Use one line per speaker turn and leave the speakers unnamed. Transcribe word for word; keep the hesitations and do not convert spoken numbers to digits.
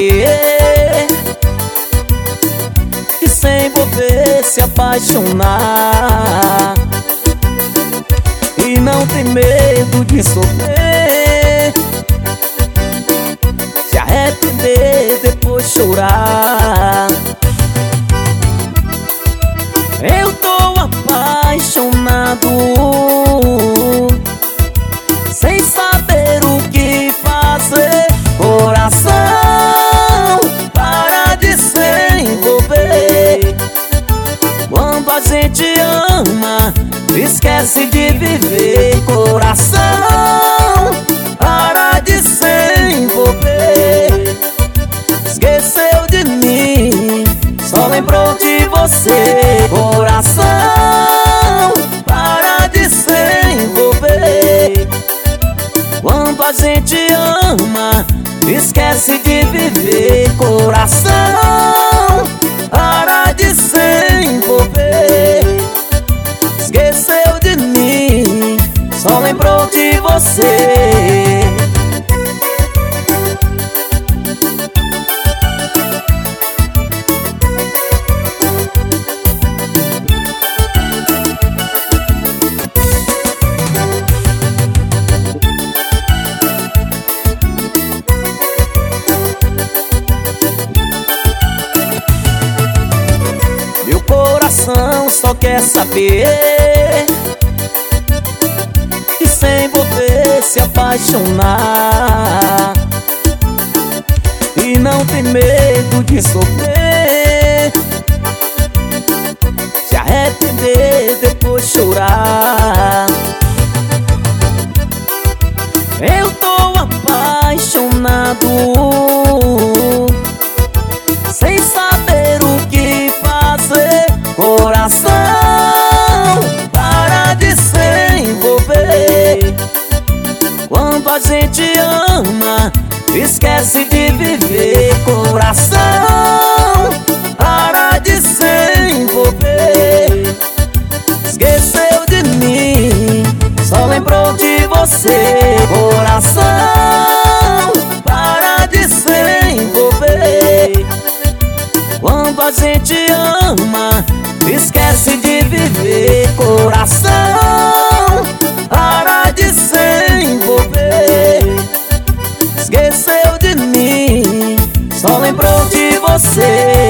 saber que sem envolver, se apaixonar e não tem medo de sofrer, se arrepender, depois chorar. Eu tô apaixonado, sem saber o que fazer. Coração, para de se envolver. Quando a gente ama, esquece de viver. Coração, para de se envolver. Esqueceu de mim, só lembrou de você. Coração, para de se envolver. Quando a gente ama, esquece de viver. Coração, para de se envolver. Esqueceu de mim, só lembrou de você. Só quer saber que sem envolver, se apaixonar e não tem medo de sofrer, se arrepender, depois chorar. Eu tô apaixonado, sem saber o que fazer. Coração, para de se envolver. Quando a gente ama, esquece de viver. Coração, para de se envolver. Esqueceu de mim, só lembrou de você. Coração, para de se envolver. Quando a gente ama, esquece de viver. Coração, para de se envolver. Esqueceu de mim, só lembrou de você.